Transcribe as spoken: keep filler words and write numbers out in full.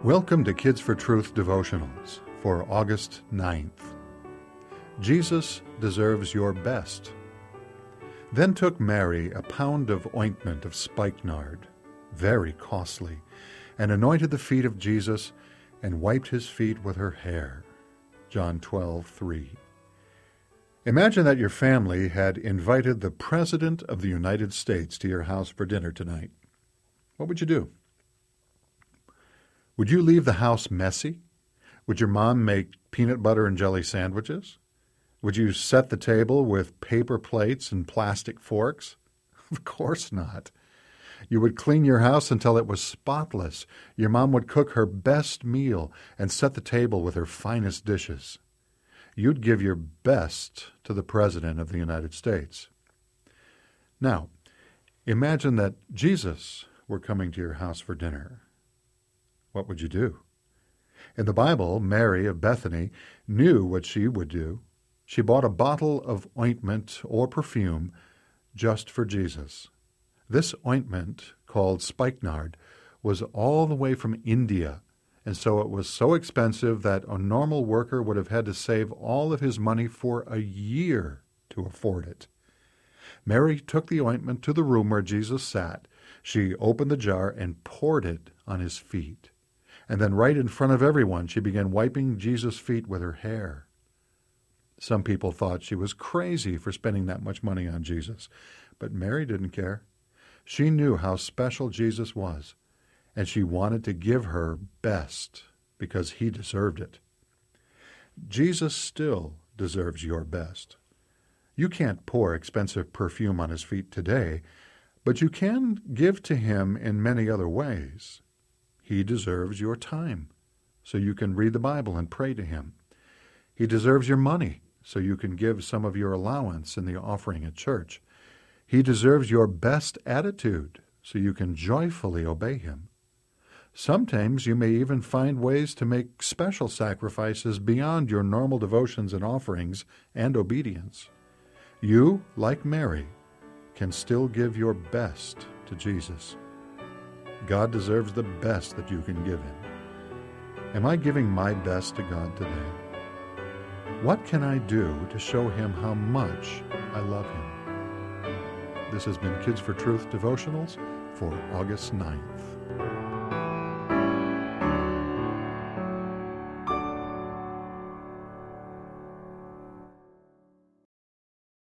Welcome to Kids for Truth devotionals for August ninth. Jesus deserves your best. Then took Mary a pound of ointment of spikenard, very costly, and anointed the feet of Jesus and wiped his feet with her hair. John twelve three. Imagine that your family had invited the President of the United States to your house for dinner tonight. What would you do? Would you leave the house messy? Would your mom make peanut butter and jelly sandwiches? Would you set the table with paper plates and plastic forks? Of course not. You would clean your house until it was spotless. Your mom would cook her best meal and set the table with her finest dishes. You'd give your best to the President of the United States. Now, imagine that Jesus were coming to your house for dinner. What would you do? In the Bible, Mary of Bethany knew what she would do. She bought a bottle of ointment or perfume just for Jesus. This ointment, called spikenard, was all the way from India, and so it was so expensive that a normal worker would have had to save all of his money for a year to afford it. Mary took the ointment to the room where Jesus sat. She opened the jar and poured it on his feet. And then right in front of everyone, she began wiping Jesus' feet with her hair. Some people thought she was crazy for spending that much money on Jesus, but Mary didn't care. She knew how special Jesus was, and she wanted to give her best because he deserved it. Jesus still deserves your best. You can't pour expensive perfume on his feet today, but you can give to him in many other ways. He deserves your time, so you can read the Bible and pray to him. He deserves your money, so you can give some of your allowance in the offering at church. He deserves your best attitude, so you can joyfully obey him. Sometimes you may even find ways to make special sacrifices beyond your normal devotions and offerings and obedience. You, like Mary, can still give your best to Jesus. God deserves the best that you can give him. Am I giving my best to God today? What can I do to show him how much I love him? This has been Kids for Truth devotionals for August ninth.